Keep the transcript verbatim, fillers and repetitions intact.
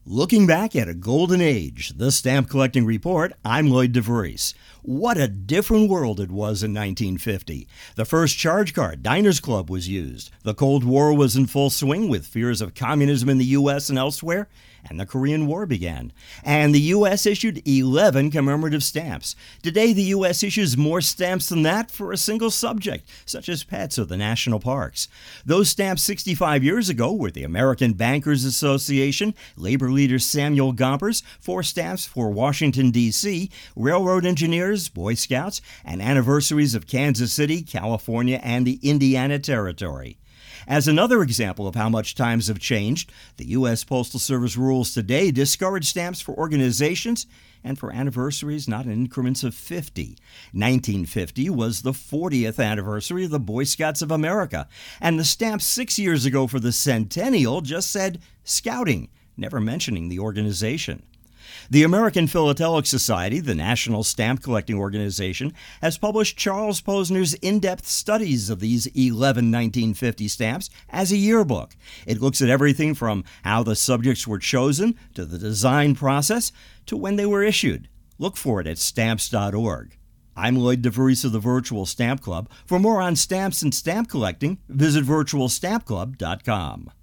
Looking back at a golden age, the Stamp Collecting Report, I'm Lloyd DeVries. What a different world it was in nineteen fifty. The first charge card, Diners Club, was used. The Cold War was in full swing with fears of communism in the U S and elsewhere, and the Korean War began. And the U S issued eleven commemorative stamps. Today, the U S issues more stamps than that for a single subject, such as pets or the national parks. Those stamps sixty-five years ago were the American Bankers Association, labor leader Samuel Gompers, four stamps for Washington, D C, railroad engineers, Boy Scouts, and anniversaries of Kansas City, California, and the Indiana Territory. As another example of how much times have changed, the U S Postal Service rules today discourage stamps for organizations and for anniversaries not in increments of fifty. nineteen fifty was the fortieth anniversary of the Boy Scouts of America, and the stamp six years ago for the centennial just said Scouting, never mentioning the organization. The American Philatelic Society, the national stamp collecting organization, has published Charles Posner's in-depth studies of these eleven nineteen fifty stamps as a yearbook. It looks at everything from how the subjects were chosen, to the design process, to when they were issued. Look for it at stamps dot org. I'm Lloyd DeVries of the Virtual Stamp Club. For more on stamps and stamp collecting, visit virtual stamp club dot com.